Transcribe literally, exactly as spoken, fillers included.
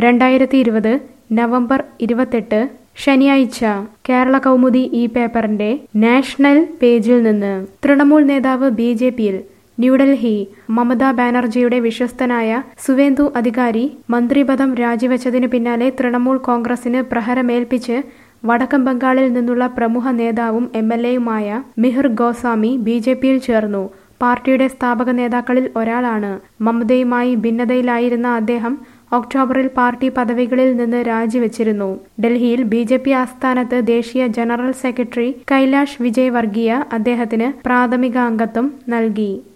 രണ്ടായിരത്തി ഇരുപത് നവംബർ ഇരുപത്തെട്ട് ശനിയാഴ്ച കേരള കൗമുദി ഈ പേപ്പറിന്റെ നാഷണൽ പേജിൽ നിന്ന് തൃണമൂൽ നേതാവ് ബി ജെ പിയിൽ ന്യൂഡൽഹി മമതാ ബാനർജിയുടെ വിശ്വസ്തനായ സുവേന്ദു അധികാരി മന്ത്രിപദം രാജിവെച്ചതിന് പിന്നാലെ തൃണമൂൽ കോൺഗ്രസിന് പ്രഹരമേൽപ്പിച്ച് വടക്കൻ ബംഗാളിൽ നിന്നുള്ള പ്രമുഖ നേതാവും എം എൽ എയുമായ മിഹിർ ഗോസ്വാമി ബി ജെ പിയിൽ ചേർന്നു. പാർട്ടിയുടെ സ്ഥാപക നേതാക്കളിൽ ഒരാളാണ്. മമതയുമായി ഭിന്നതയിലായിരുന്ന അദ്ദേഹം ഒക്ടോബറിൽ പാർട്ടി പദവികളിൽ നിന്ന് രാജിവെച്ചിരുന്നു. ഡൽഹിയിൽ ബി ജെ പി ആസ്ഥാനത്ത് ദേശീയ general secretary Kailash Vijayvargiya അദ്ദേഹത്തിന് പ്രാഥമിക അംഗത്വം നൽകി.